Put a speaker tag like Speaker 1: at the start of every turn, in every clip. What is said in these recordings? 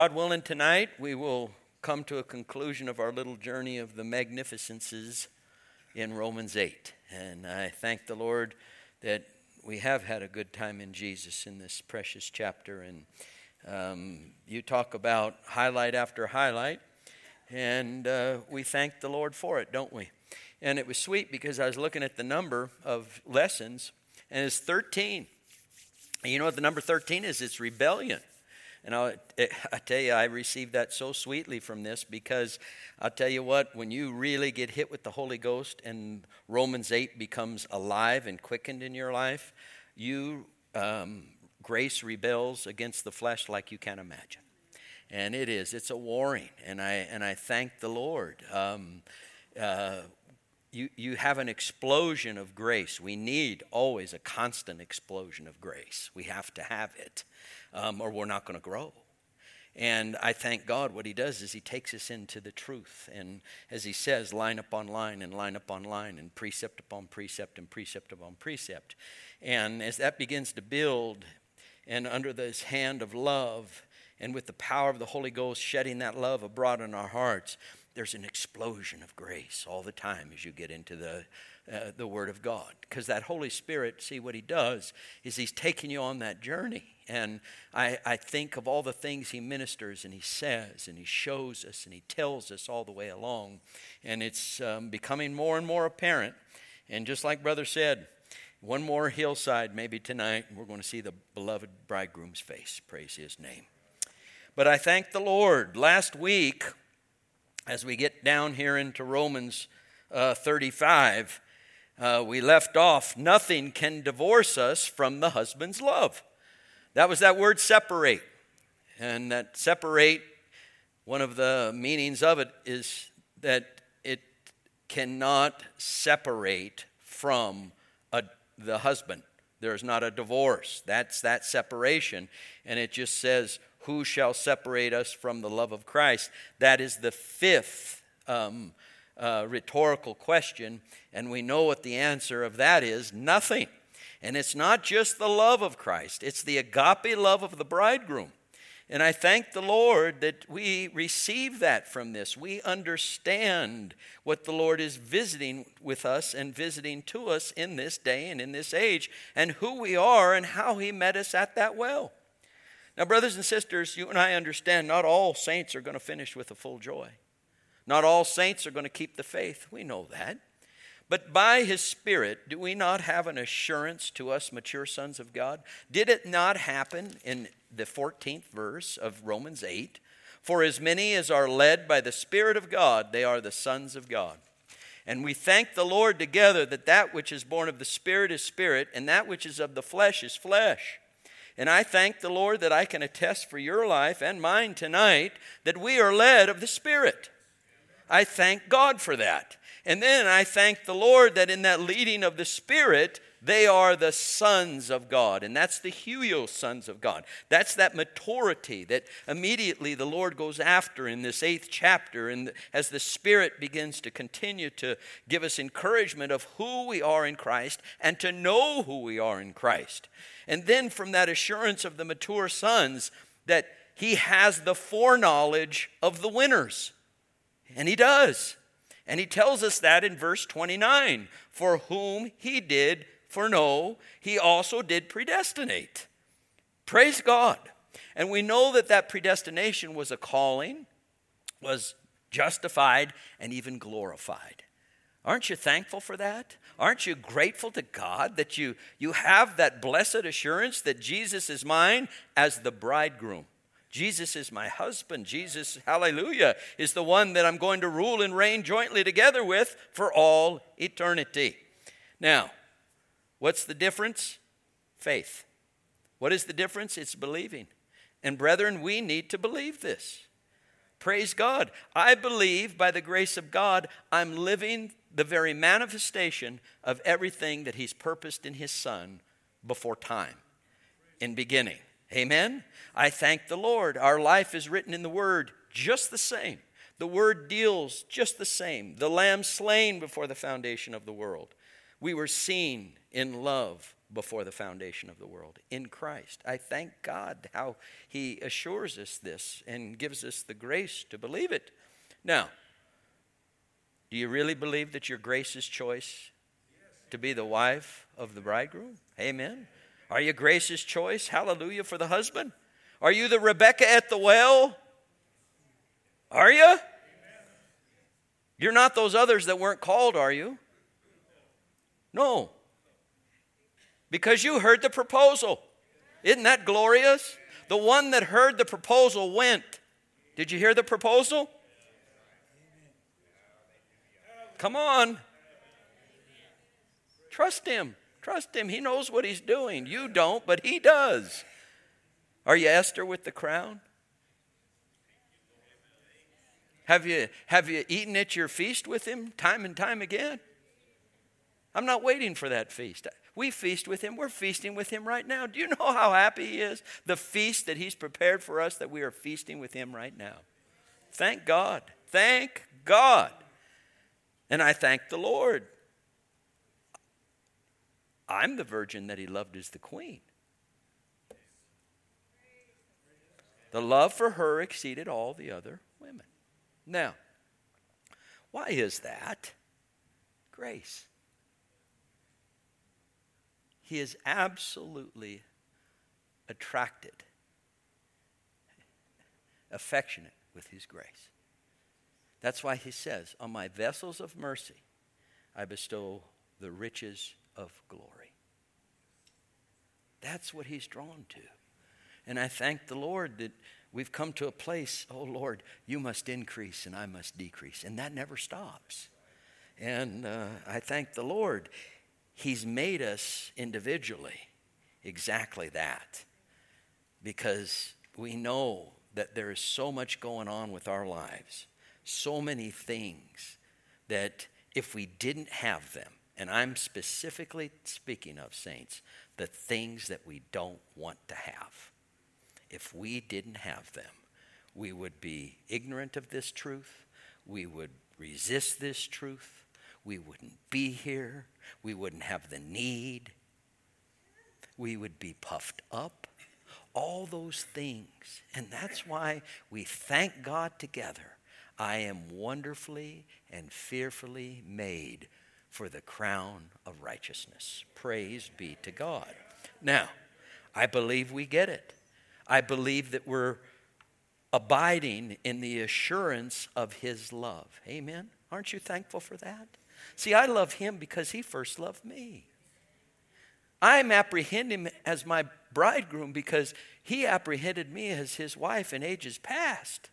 Speaker 1: God willing, tonight we will come to a conclusion of our little journey of the magnificences in Romans 8. And I thank the Lord that we have had a good time in Jesus in this precious chapter. And you talk about highlight after highlight, and we thank the Lord for it, don't we? And it was sweet because I was looking at the number of lessons, and it's 13. And you know what the number 13 is? It's rebellion. And I tell you, I received that so sweetly from this, because I'll tell you what, when you really get hit with the Holy Ghost and Romans 8 becomes alive and quickened in your life, grace rebels against the flesh like you can't imagine. And it's a warring, and I thank the Lord. You have an explosion of grace. We need always a constant explosion of grace. We have to have it, or we're not going to grow. And I thank God. What he does is he takes us into the truth. And as he says, line upon line and line upon line and precept upon precept and precept upon precept. And as that begins to build, and under this hand of love and with the power of the Holy Ghost shedding that love abroad in our hearts, there's an explosion of grace all the time as you get into the Word of God. Because that Holy Spirit, see, what he does is he's taking you on that journey. And I think of all the things he ministers and he says and he shows us and he tells us all the way along. And it's becoming more and more apparent. And just like Brother said, one more hillside maybe tonight, and we're going to see the beloved bridegroom's face. Praise his name. But I thank the Lord. Last week, as we get down here into Romans 35, we left off, nothing can divorce us from the husband's love. That was that word separate. And that separate, one of the meanings of it is that it cannot separate from the husband. There's not a divorce. That's that separation. And it just says, who shall separate us from the love of Christ? That is the fifth rhetorical question, and we know what the answer of that is: nothing. And it's not just the love of Christ, it's the agape love of the bridegroom. And I thank the Lord that we receive that from this. We understand what the Lord is visiting with us and visiting to us in this day and in this age, and who we are and how he met us at that well. Now, brothers and sisters, you and I understand not all saints are going to finish with a full joy. Not all saints are going to keep the faith. We know that. But by his Spirit, do we not have an assurance to us mature sons of God? Did it not happen in the 14th verse of Romans 8? For as many as are led by the Spirit of God, they are the sons of God. And we thank the Lord together that which is born of the Spirit is spirit, and that which is of the flesh is flesh. And I thank the Lord that I can attest for your life and mine tonight that we are led of the Spirit. I thank God for that. And then I thank the Lord that in that leading of the Spirit, they are the sons of God. And that's the huios sons of God. That's that maturity that immediately the Lord goes after in this 8th chapter. And as the Spirit begins to continue to give us encouragement of who we are in Christ and to know who we are in Christ. And then from that assurance of the mature sons that he has the foreknowledge of the winners. And he does. And he tells us that in verse 29. For whom he did foreknow, he also did predestinate. Praise God. And we know that predestination was a calling, was justified, and even glorified. Aren't you thankful for that? Aren't you grateful to God that you have that blessed assurance that Jesus is mine as the bridegroom? Jesus is my husband. Jesus, hallelujah, is the one that I'm going to rule and reign jointly together with for all eternity. Now, what's the difference? Faith. What is the difference? It's believing. And brethren, we need to believe this. Praise God. I believe by the grace of God, I'm living the very manifestation of everything that he's purposed in his Son before time, in beginning. Amen? I thank the Lord. Our life is written in the Word just the same. The Word deals just the same. The Lamb slain before the foundation of the world. We were seen in love before the foundation of the world in Christ. I thank God how he assures us this and gives us the grace to believe it. Now, do you really believe that you're Grace's choice to be the wife of the bridegroom? Amen. Are you Grace's choice? Hallelujah for the husband. Are you the Rebecca at the well? Are you? You're not those others that weren't called, are you? No. Because you heard the proposal. Isn't that glorious? The one that heard the proposal went. Did you hear the proposal? Come on. Trust him. Trust him. He knows what he's doing. You don't, but he does. Are you Esther with the crown? Have you eaten at your feast with him time and time again? I'm not waiting for that feast. We feast with him. We're feasting with him right now. Do you know how happy he is? The feast that he's prepared for us, that we are feasting with him right now. Thank God. Thank God. And I thank the Lord. I'm the virgin that he loved as the queen. The love for her exceeded all the other women. Now, why is that? Grace. He is absolutely attracted, affectionate with his grace. That's why he says, on my vessels of mercy, I bestow the riches of glory. That's what he's drawn to. And I thank the Lord that we've come to a place, oh Lord, you must increase and I must decrease. And that never stops. And I thank the Lord. He's made us individually exactly that. Because we know that there is so much going on with our lives. So many things that if we didn't have them, and I'm specifically speaking of, saints, the things that we don't want to have. If we didn't have them, we would be ignorant of this truth. We would resist this truth. We wouldn't be here. We wouldn't have the need. We would be puffed up. All those things. And that's why we thank God together. I am wonderfully and fearfully made for the crown of righteousness. Praise be to God. Now, I believe we get it. I believe that we're abiding in the assurance of his love. Amen? Aren't you thankful for that? See, I love him because he first loved me. I'm apprehending him as my bridegroom because he apprehended me as his wife in ages past.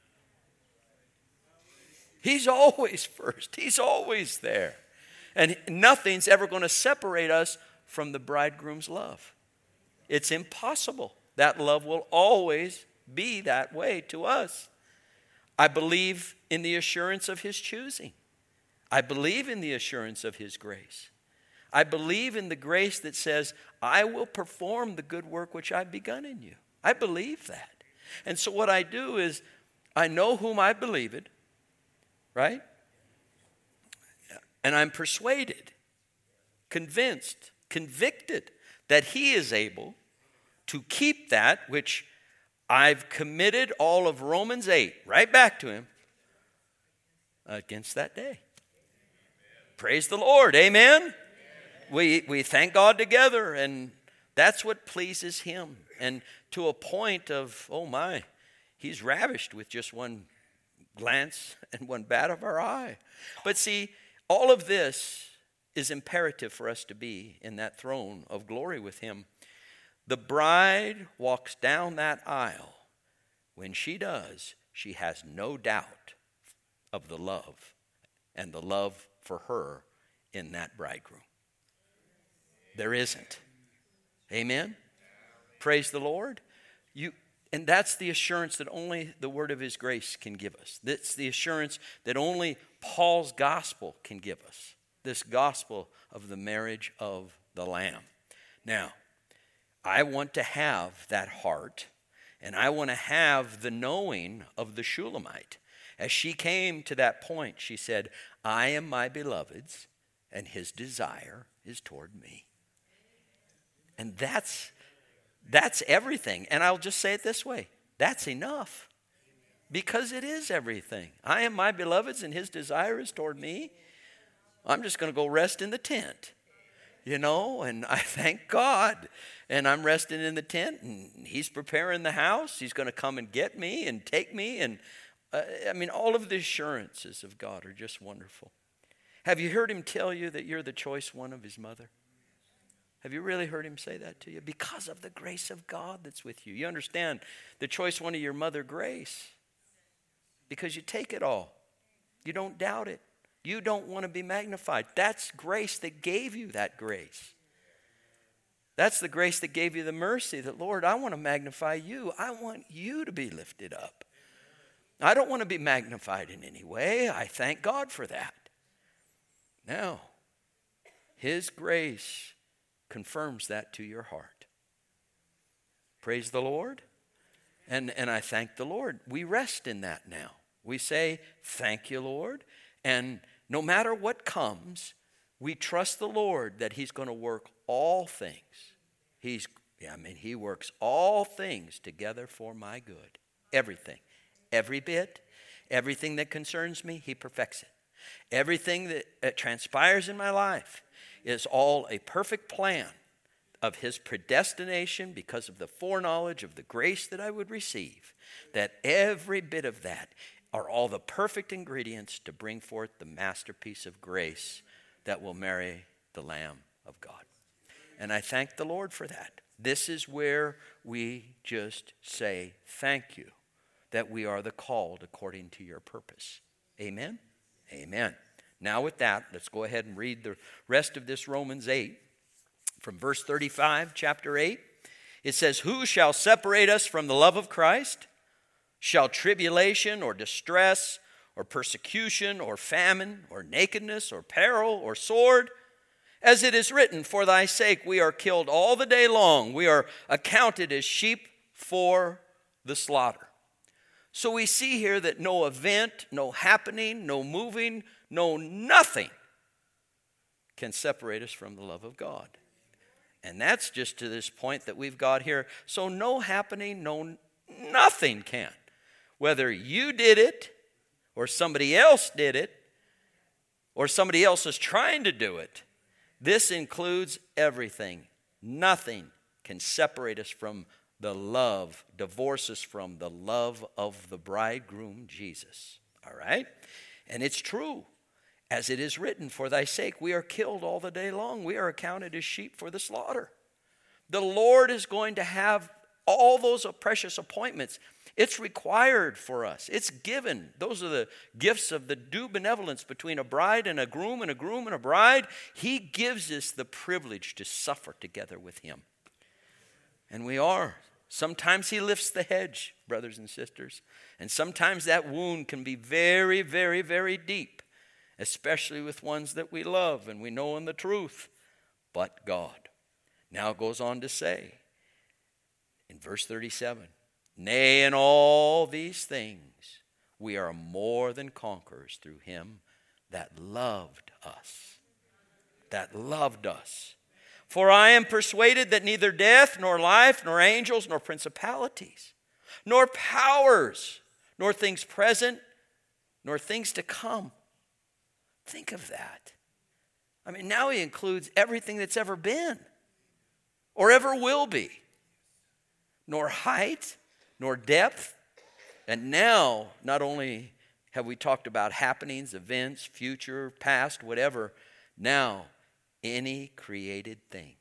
Speaker 1: He's always first. He's always there. And nothing's ever going to separate us from the bridegroom's love. It's impossible. That love will always be that way to us. I believe in the assurance of his choosing. I believe in the assurance of his grace. I believe in the grace that says, I will perform the good work which I've begun in you. I believe that. And so what I do is, I know whom I believed, right? And I'm persuaded, convinced, convicted that he is able to keep that which I've committed all of Romans 8 right back to him against that day. Praise the Lord. Amen. We thank God together, and that's what pleases him. And to a point of, oh my, he's ravished with just one glance and one bat of our eye. But see, all of this is imperative for us to be in that throne of glory with him. The bride walks down that aisle. When she does, she has no doubt of the love and the love for her in that bridegroom. There isn't. Amen? Praise the Lord. And that's the assurance that only the word of his grace can give us. That's the assurance that only Paul's gospel can give us. This gospel of the marriage of the Lamb. Now, I want to have that heart, and I want to have the knowing of the Shulamite. As she came to that point, she said, I am my beloved's, and his desire is toward me. And that's everything. And I'll just say it this way. That's enough. Because it is everything. I am my beloved's and his desire is toward me. I'm just going to go rest in the tent. And I thank God. And I'm resting in the tent, and he's preparing the house. He's going to come and get me and take me. And all of the assurances of God are just wonderful. Have you heard him tell you that you're the choice one of his mother? Have you really heard him say that to you? Because of the grace of God that's with you. You understand the choice one of your mother, Grace. Because you take it all. You don't doubt it. You don't want to be magnified. That's grace that gave you that grace. That's the grace that gave you the mercy that, Lord, I want to magnify you. I want you to be lifted up. I don't want to be magnified in any way. I thank God for that. Now, his grace confirms that to your heart. Praise the Lord. And I thank the Lord. We rest in that now. We say, thank you, Lord. And no matter what comes, we trust the Lord that he's going to work all things. He works all things together for my good. Everything. Every bit. Everything that concerns me, he perfects it. Everything that transpires in my life is all a perfect plan of his predestination because of the foreknowledge of the grace that I would receive. That every bit of that are all the perfect ingredients to bring forth the masterpiece of grace that will marry the Lamb of God. And I thank the Lord for that. This is where we just say thank you that we are the called according to your purpose. Amen? Amen. Now with that, let's go ahead and read the rest of this Romans 8. From verse 35, chapter 8. It says, who shall separate us from the love of Christ? Shall tribulation or distress or persecution or famine or nakedness or peril or sword? As it is written, for thy sake we are killed all the day long. We are accounted as sheep for the slaughter. So we see here that no event, no happening, no moving, no nothing can separate us from the love of God. And that's just to this point that we've got here. So no happening, no nothing can. Whether you did it, or somebody else did it, or somebody else is trying to do it, this includes everything. Nothing can separate us from the love, divorce us from the love of the bridegroom, Jesus. All right? And it's true. As it is written, for thy sake we are killed all the day long. We are accounted as sheep for the slaughter. The Lord is going to have all those precious appointments. It's required for us. It's given. Those are the gifts of the due benevolence between a bride and a groom and a groom and a bride. He gives us the privilege to suffer together with him. And we are. Sometimes he lifts the hedge, brothers and sisters. And sometimes that wound can be very, very, very deep. Especially with ones that we love and we know in the truth, but God. Now it goes on to say in verse 37, nay, in all these things we are more than conquerors through him that loved us. That loved us. For I am persuaded that neither death, nor life, nor angels, nor principalities, nor powers, nor things present, nor things to come. Think of that. Now he includes everything that's ever been or ever will be. Nor height, nor depth. And now, not only have we talked about happenings, events, future, past, whatever, now, any created thing.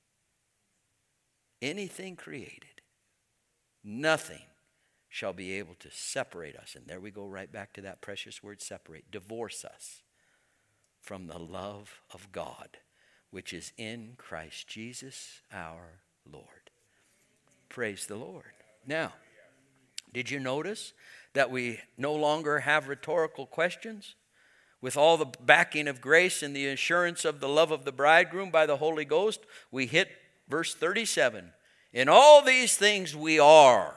Speaker 1: Anything created. Nothing shall be able to separate us. And there we go right back to that precious word, separate. Divorce us from the love of God, which is in Christ Jesus our Lord. Praise the Lord. Now, did you notice that we no longer have rhetorical questions? With all the backing of grace and the assurance of the love of the bridegroom by the Holy Ghost, we hit verse 37. In all these things we are.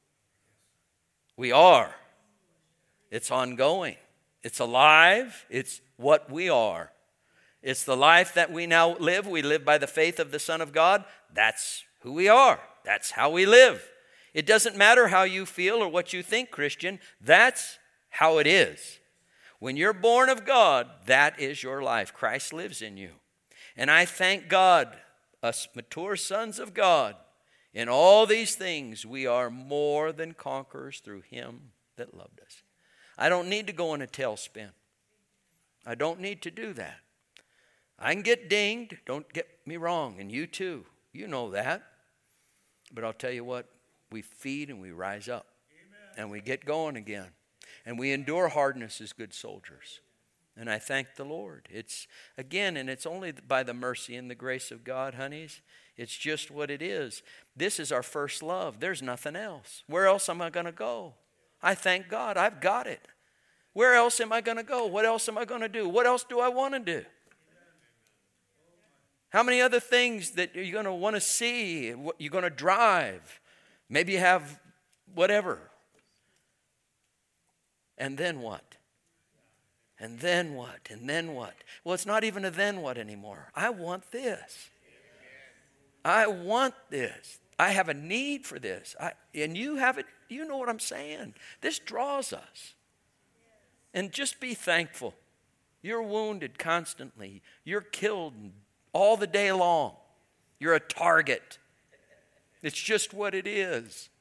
Speaker 1: We are. It's ongoing. It's alive. It's what we are. It's the life that we now live. We live by the faith of the Son of God. That's who we are. That's how we live. It doesn't matter how you feel or what you think, Christian. That's how it is. When you're born of God, that is your life. Christ lives in you. And I thank God, us mature sons of God, in all these things we are more than conquerors through him that loved us. I don't need to go in a tailspin. I don't need to do that. I can get dinged, don't get me wrong, and you too. You know that. But I'll tell you what, we feed and we rise up. Amen. And we get going again. And we endure hardness as good soldiers. And I thank the Lord. It's, again, and it's only by the mercy and the grace of God, honeys. It's just what it is. This is our first love. There's nothing else. Where else am I going to go? I thank God I've got it. Where else am I going to go? What else am I going to do? What else do I want to do? How many other things that you're going to want to see? You're going to drive. Maybe you have whatever. And then what? And then what? And then what? Well, it's not even a then what anymore. I want this. I want this. I have a need for this. And you have it. You know what I'm saying. This draws us. And just be thankful. You're wounded constantly. You're killed all the day long. You're a target. It's just what it is.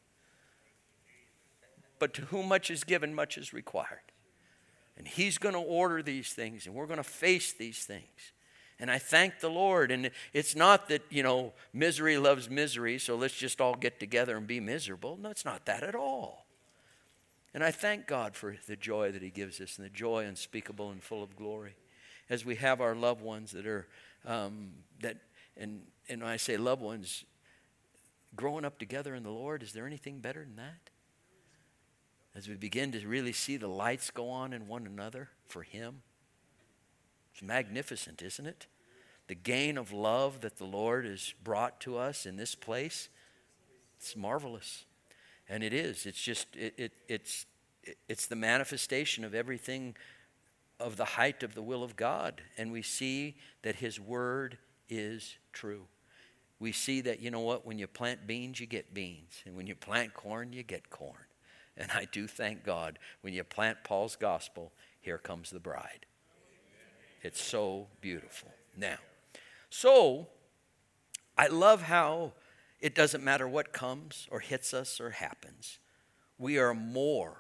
Speaker 1: But to whom much is given, much is required. And he's going to order these things, and we're going to face these things. And I thank the Lord. And it's not that, misery loves misery, so let's just all get together and be miserable. No, it's not that at all. And I thank God for the joy that he gives us, and the joy unspeakable and full of glory. As we have our loved ones that are, and when I say loved ones, growing up together in the Lord, is there anything better than that? As we begin to really see the lights go on in one another for him. It's magnificent, isn't it? The gain of love that the Lord has brought to us in this place, it's marvelous. And it is. It's just, it's the manifestation of everything of the height of the will of God. And we see that his word is true. We see that, when you plant beans, you get beans. And when you plant corn, you get corn. And I do thank God, when you plant Paul's gospel, here comes the bride. It's so beautiful. Now, so I love how it doesn't matter what comes or hits us or happens. We are more,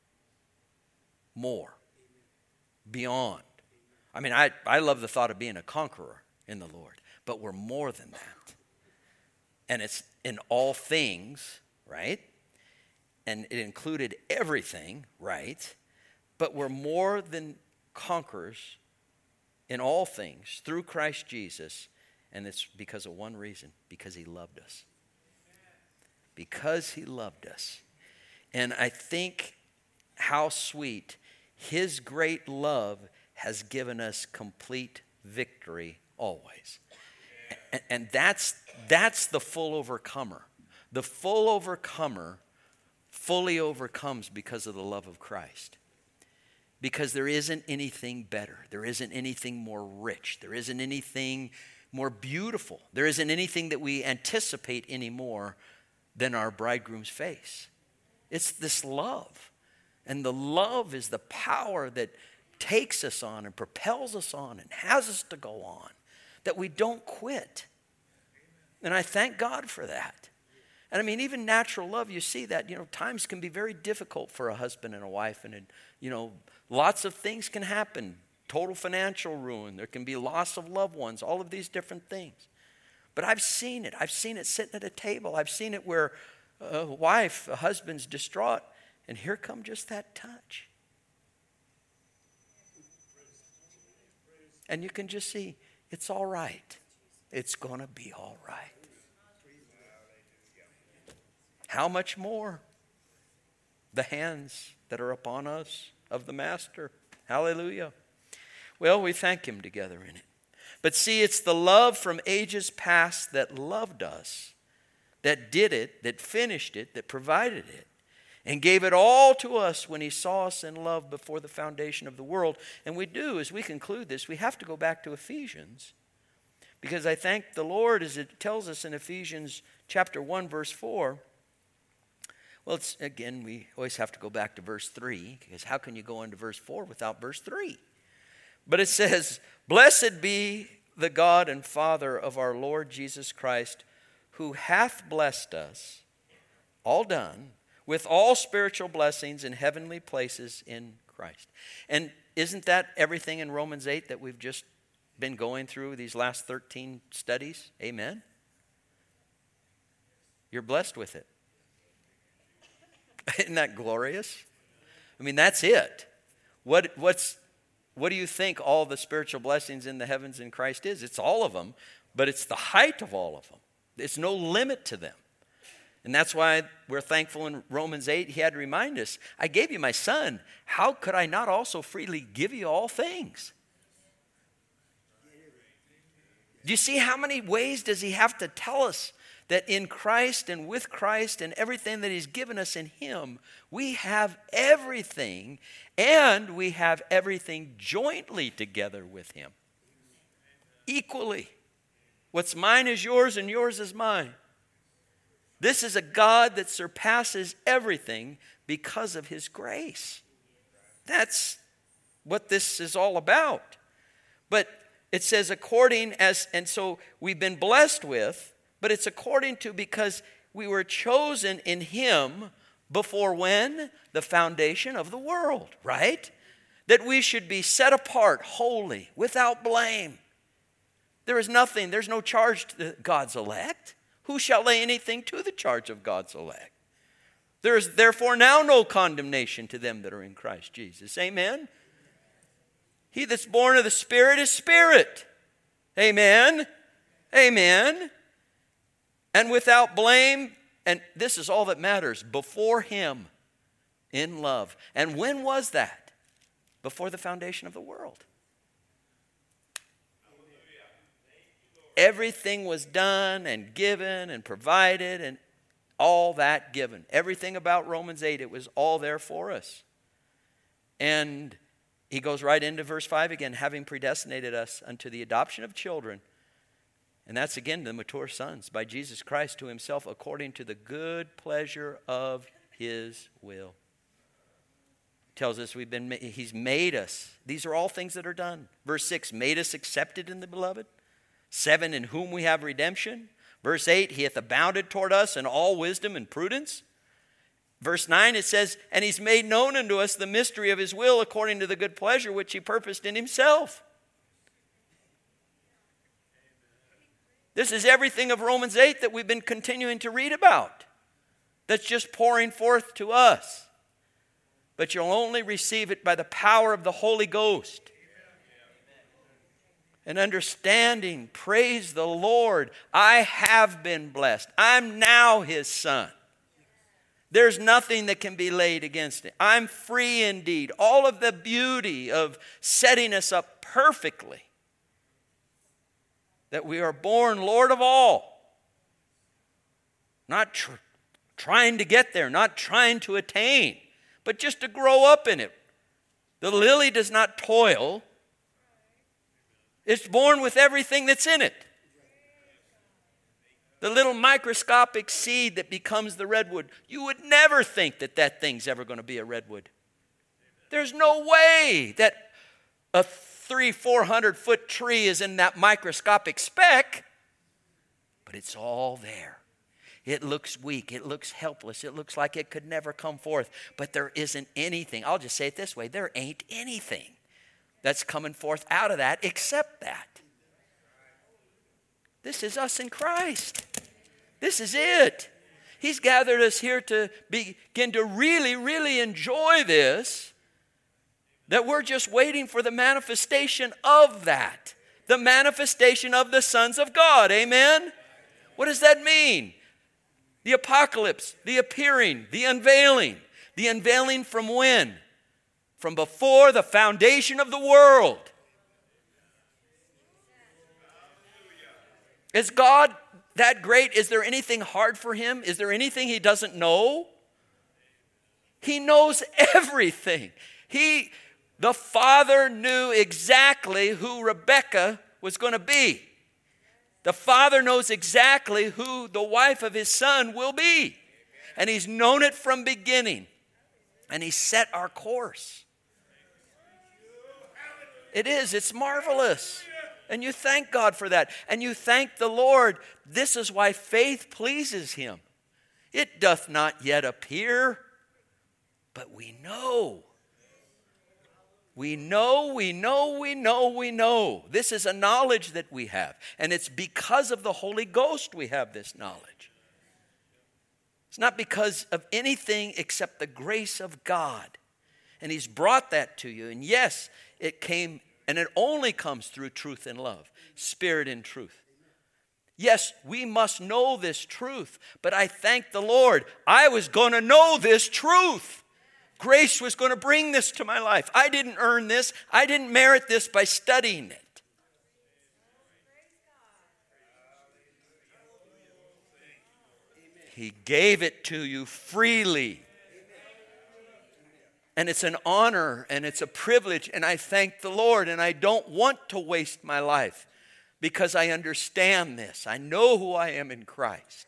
Speaker 1: beyond. I mean, I love the thought of being a conqueror in the Lord, but we're more than that. And it's in all things, right? And it included everything, right? But we're more than conquerors in all things through Christ Jesus. And it's because of one reason, because he loved us. Because he loved us. And I think how sweet his great love has given us complete victory always. And that's the full overcomer. The full overcomer fully overcomes because of the love of Christ. Because there isn't anything better. There isn't anything more rich. There isn't anything more beautiful. There isn't anything that we anticipate anymore than our bridegroom's face. It's this love. And the love is the power that takes us on and propels us on and has us to go on, that we don't quit. And I thank God for that. And I mean, even natural love, you see that, times can be very difficult for a husband and a wife. And, lots of things can happen. Total financial ruin. There can be loss of loved ones, all of these different things. But I've seen it. I've seen it sitting at a table. I've seen it where a husband's distraught, and here come just that touch. And you can just see, it's all right. It's going to be all right. How much more the hands that are upon us of the Master. Hallelujah. Well, we thank him together in it. But see, it's the love from ages past that loved us, that did it, that finished it, that provided it. and gave it all to us when he saw us in love before the foundation of the world. And we do, as we conclude this, we have to go back to Ephesians, because I thank the Lord, as it tells us in Ephesians chapter 1, verse 4. Well, again, we always have to go back to verse 3, because how can you go into verse 4 without verse 3? But it says, "Blessed be the God and Father of our Lord Jesus Christ, who hath blessed us," all done, "with all spiritual blessings in heavenly places in Christ." And isn't that everything in Romans 8 that we've just been going through these last 13 studies? Amen? You're blessed with it. Isn't that glorious? I mean, that's it. What do you think all the spiritual blessings in the heavens in Christ is? It's all of them, but it's the height of all of them. There's no limit to them. And that's why we're thankful in Romans 8, he had to remind us, I gave you my son. How could I not also freely give you all things? Do you see how many ways does he have to tell us that in Christ and with Christ and everything that he's given us in him, we have everything, and we have everything jointly together with him. Equally. What's mine is yours, and yours is mine. This is a God that surpasses everything because of his grace. That's what this is all about. But it says according as, and so we've been blessed with, but it's according to, because we were chosen in him before when? The foundation of the world, right? That we should be set apart, holy, without blame. There is nothing, there's no charge to God's elect. Who shall lay anything to the charge of God's elect? There is therefore now no condemnation to them that are in Christ Jesus. Amen? He that's born of the Spirit is spirit. Amen? Amen? And without blame, and this is all that matters, before him in love. And when was that? Before the foundation of the world. Everything was done and given and provided and all that given. Everything about Romans 8, it was all there for us. And he goes right into verse 5 again, having predestinated us unto the adoption of children. And that's again the mature sons by Jesus Christ to himself according to the good pleasure of his will. Tells us he's made us. These are all things that are done. Verse 6, made us accepted in the beloved. 7, in whom we have redemption. Verse 8, he hath abounded toward us in all wisdom and prudence. Verse 9, it says, and he's made known unto us the mystery of his will according to the good pleasure which he purposed in himself. This is everything of Romans 8 that we've been continuing to read about. That's just pouring forth to us. But you'll only receive it by the power of the Holy Ghost. And understanding, praise the Lord, I have been blessed. I'm now his son. There's nothing that can be laid against it. I'm free indeed. All of the beauty of setting us up perfectly. That we are born Lord of all. Not trying to get there, not trying to attain, but just to grow up in it. The lily does not toil. It's born with everything that's in it. The little microscopic seed that becomes the redwood. You would never think that that thing's ever going to be a redwood. There's no way that a 300-400 foot tree is in that microscopic speck. But it's all there. It looks weak. It looks helpless. It looks like it could never come forth. But there isn't anything. I'll just say it this way. There ain't anything that's coming forth out of that except that. This is us in Christ. This is it. He's gathered us here to begin to really, really enjoy this. That we're just waiting for the manifestation of that. The manifestation of the sons of God. Amen? What does that mean? The apocalypse, the appearing, the unveiling. The unveiling from when? From before the foundation of the world. Is God that great? Is there anything hard for him? Is there anything he doesn't know? He knows everything. The Father knew exactly who Rebekah was going to be. The Father knows exactly who the wife of his Son will be. And he's known it from beginning. And he set our course. It's marvelous. And you thank God for that. And you thank the Lord. This is why faith pleases him. It doth not yet appear, but we know. We know. This is a knowledge that we have. And it's because of the Holy Ghost we have this knowledge. It's not because of anything except the grace of God. And he's brought that to you. And yes, it came, and it only comes through truth and love, spirit and truth. Yes, we must know this truth, but I thank the Lord. I was going to know this truth. Grace was going to bring this to my life. I didn't earn this. I didn't merit this by studying it. He gave it to you freely. And it's an honor and it's a privilege, and I thank the Lord, and I don't want to waste my life because I understand this. I know who I am in Christ.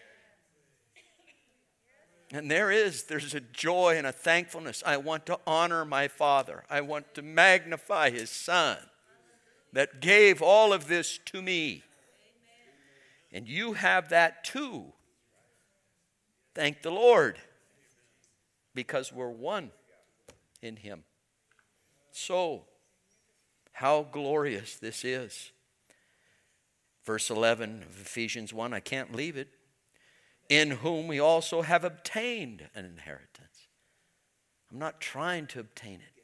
Speaker 1: And there's a joy and a thankfulness. I want to honor my Father. I want to magnify his Son that gave all of this to me. And you have that too. Thank the Lord, because we're one in him. So, how glorious this is. Verse 11 of Ephesians 1, I can't leave it. In whom we also have obtained an inheritance. I'm not trying to obtain it.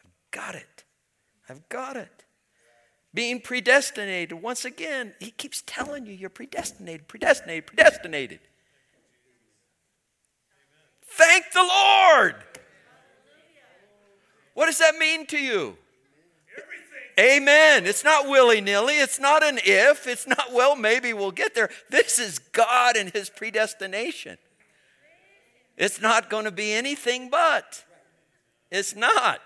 Speaker 1: I've got it. Being predestinated. Once again, he keeps telling you you're predestinated. Thank the Lord. What does that mean to you? Amen. It's not willy-nilly. It's not an if. It's not, well, maybe we'll get there. This is God and his predestination. It's not going to be anything but. It's not.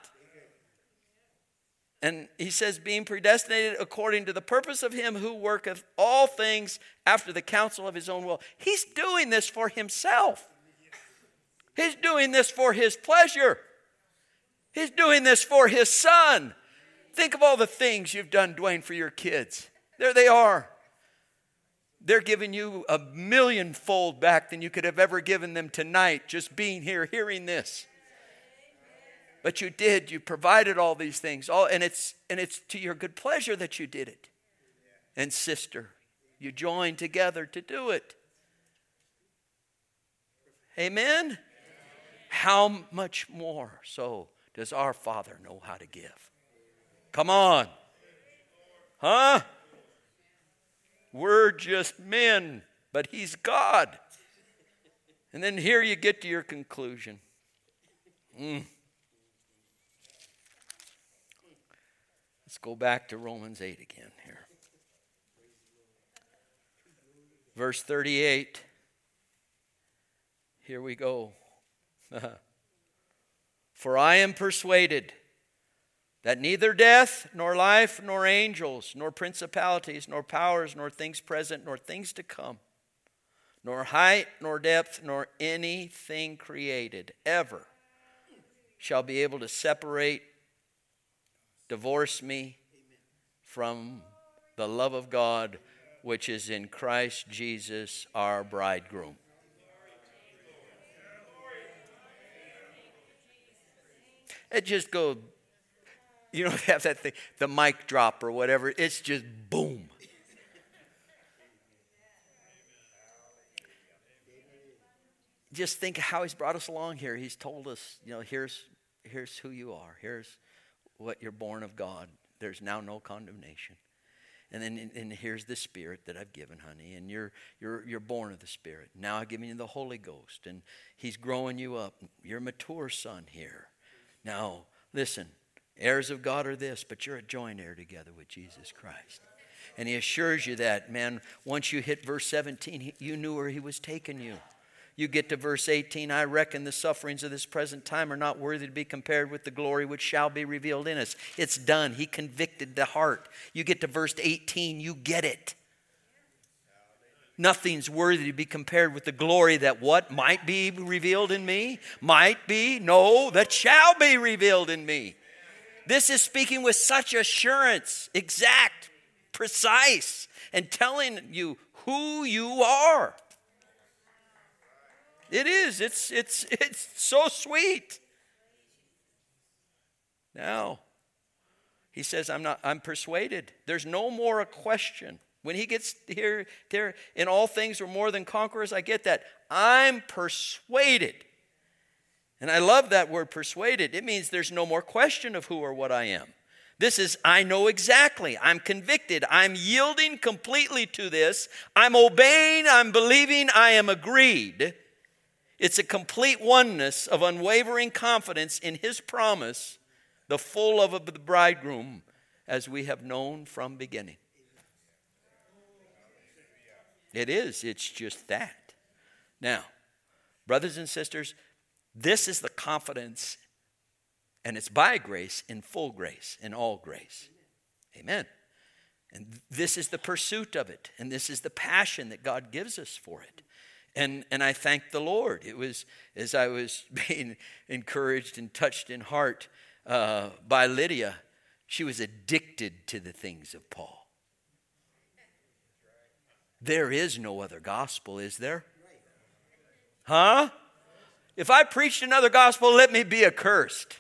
Speaker 1: And he says, being predestinated according to the purpose of him who worketh all things after the counsel of his own will. He's doing this for himself. He's doing this for his pleasure. He's doing this for his Son. Think of all the things you've done, Dwayne, for your kids. There they are. They're giving you 1,000,000-fold back than you could have ever given them tonight, just being here, hearing this. But you did. You provided all these things. And it's to your good pleasure that you did it. And sister, you joined together to do it. Amen? How much more so does our Father know how to give? Come on. Huh? We're just men, but he's God. And then here you get to your conclusion. Let's go back to Romans 8 again here. Verse 38. Here we go. For I am persuaded that neither death, nor life, nor angels, nor principalities, nor powers, nor things present, nor things to come, nor height, nor depth, nor anything created ever shall be able to divorce me from the love of God, which is in Christ Jesus our bridegroom. It just goes, you know, they have that thing, the mic drop or whatever. It's just boom. Just think how he's brought us along here. He's told us, you know, here's who you are. Here's what you're born of God. There's now no condemnation. And here's the Spirit that I've given, honey. And you're born of the Spirit. Now I've given you the Holy Ghost. And he's growing you up. You're a mature son here. Now, listen, heirs of God are this, but you're a joint heir together with Jesus Christ. And he assures you that, man, once you hit verse 17, you knew where he was taking you. You get to verse 18, I reckon the sufferings of this present time are not worthy to be compared with the glory which shall be revealed in us. It's done. He convicted the heart. You get to verse 18, you get it. Nothing's worthy to be compared with the glory that what? Might be revealed in me? Might be? No, that shall be revealed in me. This is speaking with such assurance, exact, precise, and telling you who you are. It is. It's so sweet. Now, he says, I'm persuaded. There's no more a question. When he gets here, there, in all things we're more than conquerors, I get that. I'm persuaded. And I love that word persuaded. It means there's no more question of who or what I am. This is, I know exactly. I'm convicted. I'm yielding completely to this. I'm obeying. I'm believing. I am agreed. It's a complete oneness of unwavering confidence in his promise, the full love of the bridegroom, as we have known from beginning. It is. It's just that. Now, brothers and sisters, this is the confidence, and it's by grace, in full grace, in all grace. Amen. And this is the pursuit of it, and this is the passion that God gives us for it. And I thank the Lord. It was, as I was being encouraged and touched in heart by Lydia, she was addicted to the things of Paul. There is no other gospel, is there? Huh? If I preached another gospel, let me be accursed.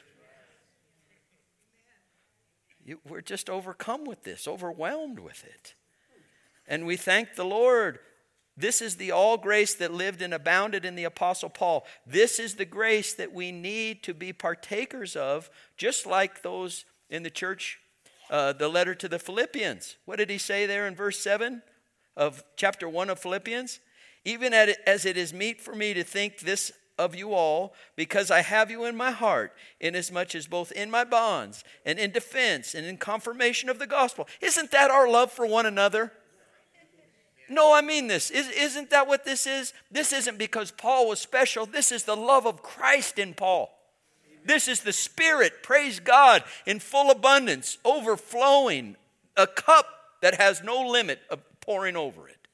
Speaker 1: We're just overcome with this, overwhelmed with it. And we thank the Lord. This is the all grace that lived and abounded in the Apostle Paul. This is the grace that we need to be partakers of, just like those in the church, the letter to the Philippians. What did he say there in verse 7 of chapter 1 of Philippians? Even as it is meet for me to think this of you all, because I have you in my heart, inasmuch as both in my bonds and in defense and in confirmation of the gospel. Isn't that our love for one another? No, I mean this. Isn't that what this is? This isn't because Paul was special. This is the love of Christ in Paul. This is the Spirit, praise God, in full abundance, overflowing, a cup that has no limit of pouring over it.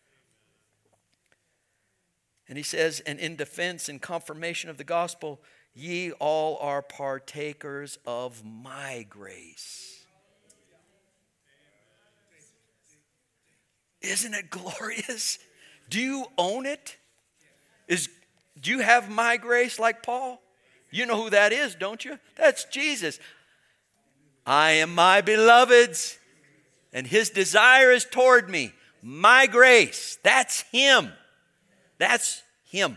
Speaker 1: And he says, and in defense and confirmation of the gospel, ye all are partakers of my grace. Isn't it glorious? Do you own it? Do you have my grace like Paul? You know who that is, don't you? That's Jesus. I am my beloved's, and his desire is toward me. My grace, that's him. That's him.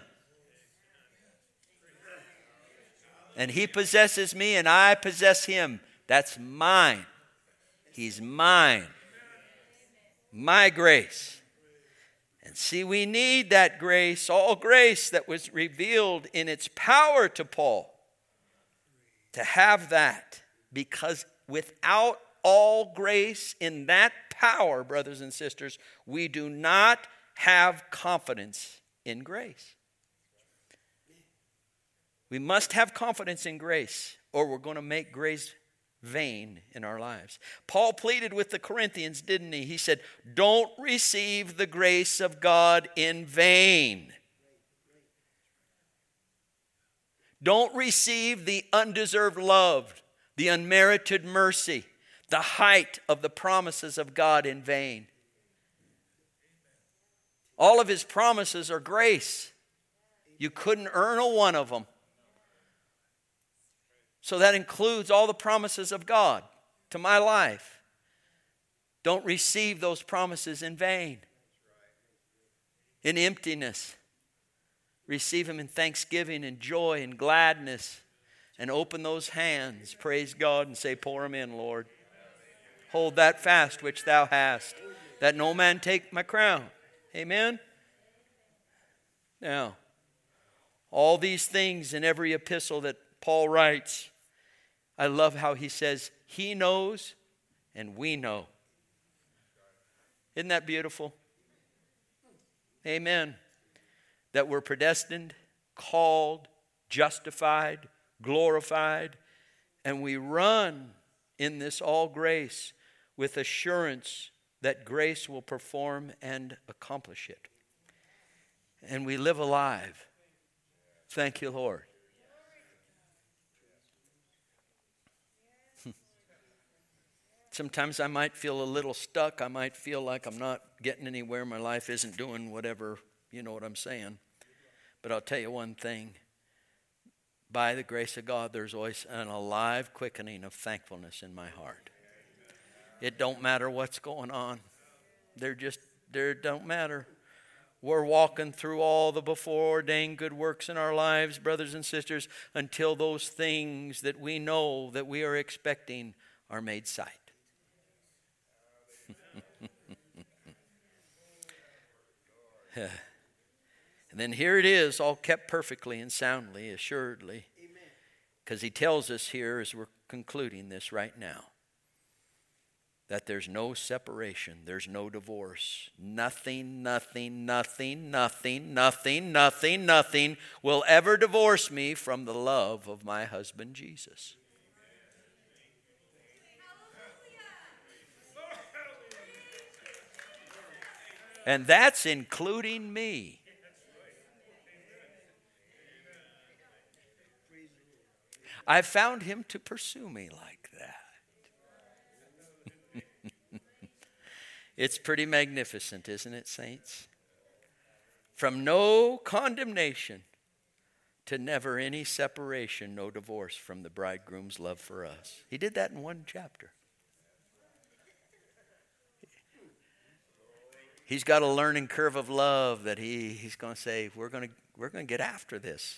Speaker 1: And he possesses me and I possess him. That's mine. He's mine. My grace. And see, we need that grace, all grace that was revealed in its power to Paul. To have that, because without all grace in that power, brothers and sisters, we do not have confidence in grace. We must have confidence in grace, or we're going to make grace vain in our lives. Paul pleaded with the Corinthians, didn't he? He said, don't receive the grace of God in vain. Don't receive the undeserved love, the unmerited mercy, the height of the promises of God in vain. All of his promises are grace. You couldn't earn a one of them. So that includes all the promises of God to my life. Don't receive those promises in vain, in emptiness. Receive them in thanksgiving and joy and gladness, and open those hands, praise God, and say, pour them in, Lord. Hold that fast which thou hast, that no man take my crown. Amen? Now, all these things in every epistle that Paul writes, I love how he says, he knows and we know. Isn't that beautiful? Amen. That we're predestined, called, justified, glorified, and we run in this all grace with assurance that grace will perform and accomplish it. And we live alive. Thank you, Lord. Sometimes I might feel a little stuck. I might feel like I'm not getting anywhere. My life isn't doing whatever, you know what I'm saying. But I'll tell you one thing. By the grace of God, there's always an alive quickening of thankfulness in my heart. It don't matter what's going on. They don't matter. We're walking through all the before-ordained good works in our lives, brothers and sisters, until those things that we know that we are expecting are made sight. And then here it is, all kept perfectly and soundly, assuredly. Because he tells us here, as we're concluding this right now, that there's no separation, there's no divorce. Nothing will ever divorce me from the love of my husband Jesus. And that's including me. I've found him to pursue me like that. It's pretty magnificent, isn't it, saints? From no condemnation to never any separation, no divorce from the bridegroom's love for us. He did that in one chapter. He's got a learning curve of love that he's going to say, we're going to get after this.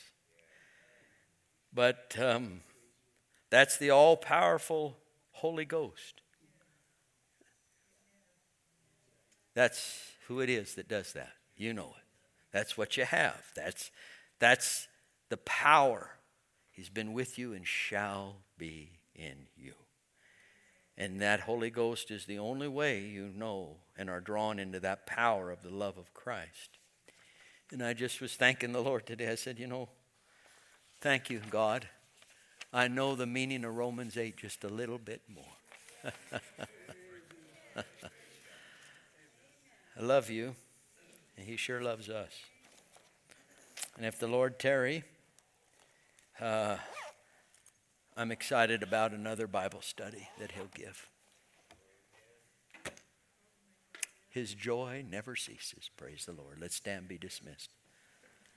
Speaker 1: But that's the all-powerful Holy Ghost. That's who it is that does that. You know it. That's what you have. That's the power. He's been with you and shall be in you. And that Holy Ghost is the only way you know and are drawn into that power of the love of Christ. And I just was thanking the Lord today. I said, thank you, God. I know the meaning of Romans 8 just a little bit more. I love you, and he sure loves us. And if the Lord tarry, I'm excited about another Bible study that he'll give. His joy never ceases. Praise the Lord. Let's stand, be dismissed.